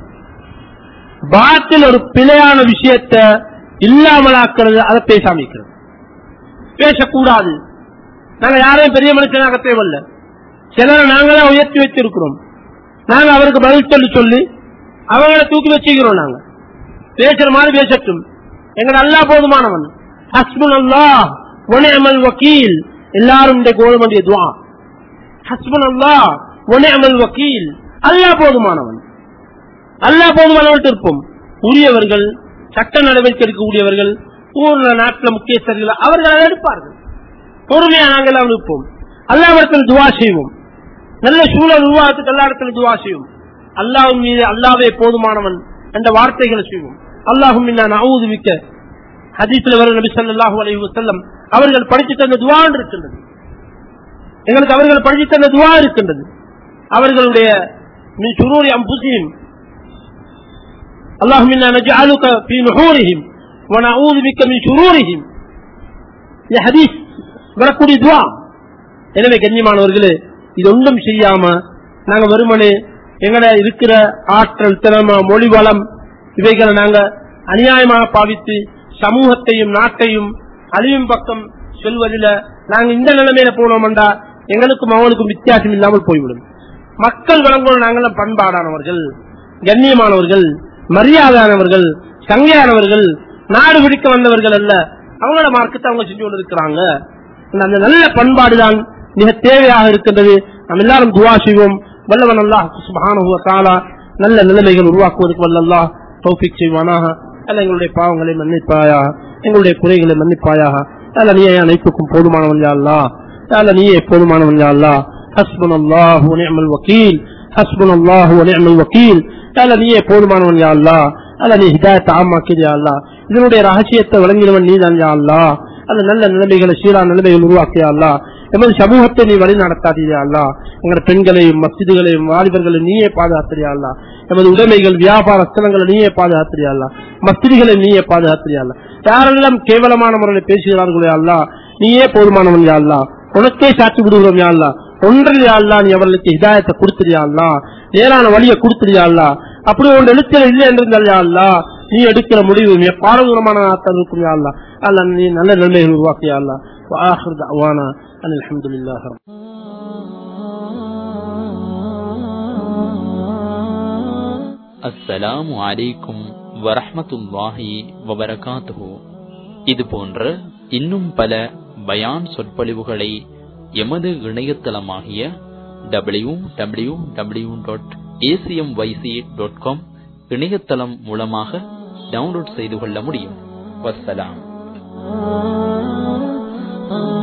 பாத்தில் ஒரு பிழையான விஷயத்தை இல்லாமலாக்கிறது, அதை பேசாமிக்கிறது, பேசக்கூடாது. நாங்க யாரையும் பெரிய மனுஷனாக தேவையில்ல, சிலரை நாங்கதான் உயர்த்தி வச்சிருக்கிறோம். நாங்க அவருக்கு பதில் சொல்லி அவங்களை தூக்கி வச்சுக்கிறோம். நாங்க பேசுற மாதிரி பேசட்டும், எங்க அல்லாஹ் போதுமானவன், ஹஸ்புனல்லாஹ் வ நிஅமல் வக்கீல். எல்லாரும் இந்த கோலமண்டிய துஆ, ஹஸ்புனல்லாஹ் வ நிஅமல் வக்கீல், அல்லாஹ் போதுமானவன், அல்லாஹ் போதுமானவன் இருப்போம். உரியவர்கள், சட்ட நடவடிக்கை எடுக்கக்கூடியவர்கள், ஊர்ல நாட்டில் முக்கியஸ்தர்கள் அவர்கள் எடுப்பார்கள். பொறுமையா நாங்கள் அனுப்போம். அல்லாஹ்விடத்தில் துஆ செய்வோம். நல்ல சூழல் உருவாக்கத்துக்கு எல்லா இடத்துல துஆ செய்வோம். அல்லாஹ்வின் மீது அல்லாஹ்வே போதுமானவன் என்ற வார்த்தைகளை செய்வோம். அல்லாஹும் இன்னா நஊது பிக்க ஹதீஸ்ல வரும் நபி ஸல்லல்லாஹு அலைஹி வஸல்லம் அவர்கள் படித்து தந்த துஆ இருக்கின்றது. எங்களுக்கு அவர்கள் படித்து தந்த துஆ இருக்கின்றது. அவர்களுடைய மின் ஷுரூரி அன்ஃபுஸிஹிம் அல்லாஹும் இன்னா நஜஅலுக ஃபீ நுஹூரிஹிம் வ நஊது பிக்க மின் ஷுரூரிஹிம். இந்த ஹதீஸ் வரக்கூடிய துஆ. எனவே கண்ணியமானவர்களே, இது ஒன்றும் செய்யாம நாங்க வெறுமனே எங்கட இருக்கிற ஆற்றல், திறமை, மொழி வளம் இவைகளை நாங்க அநியாயமாக பாவித்து சமூகத்தையும் நாட்டையும் அழியும் பக்கம் செல்வதில் நாங்க இந்த நிலைமையில போனோம்டா எங்களுக்கும் அவங்களுக்கும் வித்தியாசம் இல்லாமல் போய்விடும். மக்கள் வழங்குவோம். நாங்கள் பண்பாடானவர்கள், கண்ணியமானவர்கள், மரியாதையானவர்கள், சங்கையானவர்கள், நாடு பிடிக்க வந்தவர்கள் அல்ல. அவங்களோட மார்க்கத்தை அவங்க செஞ்சு கொண்டு இருக்கிறாங்க. அந்த நல்ல பண்பாடுதான் மிக தேவையாக இருக்கின்றது. நாம் எல்லாரும் துஆ செய்வோம். வல்லவன் அல்லாஹ் சுப்ஹானஹு வ தஆலா நல்ல நிலைமைகள் உருவாக்குவதற்கு வல்ல அல்லாஹ் தௌஃபீக் செய்வானாக. அல்ல எங்களுடைய பாவங்களை மன்னிப்பாயாக, எங்களுடைய குறைகளை மன்னிப்பாயாக. அல்ல நீயே அனைத்துக்கும் போதுமானவன் யா அல்லாஹ். அல்ல நீயே போதுமானவன் யா அல்லாஹ். ஹஸ்புனல்லாஹு வ நிஅமல் வக்கீல், ஹஸ்புனல்லாஹு வ நிஅமல் வக்கீல். அல்ல நீயே போதுமானவன் யா அல்லாஹ். அல்ல நீ ஹிதாயத் ஆமாக்கிறியா அல்லாஹ். இதனுடைய ரகசியத்தை வழங்கினவன் நீதான் யா அல்லாஹ். அல்ல நல்ல நிலைமைகளை சீரான நிலைமைகள் உருவாக்கியா அல்லாஹ். எமது சமூகத்தை நீ வழி நடத்தாதீயா அல்லாஹ். எங்கள் பெண்களையும் மஸ்ஜிதுகளையும் வாலிபர்களையும் நீயே பாதுகாத்திரியா அல்லாஹ். எமது உடைமைகள் வியாபார ஸ்தலங்களை நீயே பாதுகாத்திரியா அல்லாஹ். மஸ்ஜிதுகளை நீயே பாதுகாத்திரியா அல்லாஹ். யாரெல்லாம் கேவலமான முறையில் பேசுகிறார்களோ அல்லாஹ் நீயே போதுமானவன் யா அல்லாஹ். உனக்கே சாட்சி விடுகிறோம் யா அல்லாஹ். ஒன்றில் யா அல்லாஹ் நீ அவர்களுக்கு ஹிதாயத்தை கொடுத்துறியா அல்லாஹ். நேரான வழியை கொடுத்துறியா அல்லாஹ். அப்படி ஒன்று எழுத்துல இல்லை என்றிருந்தால் யா அல்லாஹ் நீ எடுக்கிற முடிவு மிக பாரதூரமான இருக்கும் யா அல்லாஹ். அல்ல நீ நல்ல நிலைமைகள் உருவாக்கியா அல்லாஹ். وآخر دعوانا أن الحمد لله. அஸ்ஸலாமு அலைக்கும் வரஹ்மத்துல்லாஹி வபரகாத்துஹு. இது போன்ற இன்னும் பல பயான் சொற்பொழிவுகளை எமது இணையதளமாகிய www.acmyc.com இணையதளம் மூலமாக டவுன்லோட் செய்து கொள்ள முடியும். வஸ்ஸலாம்.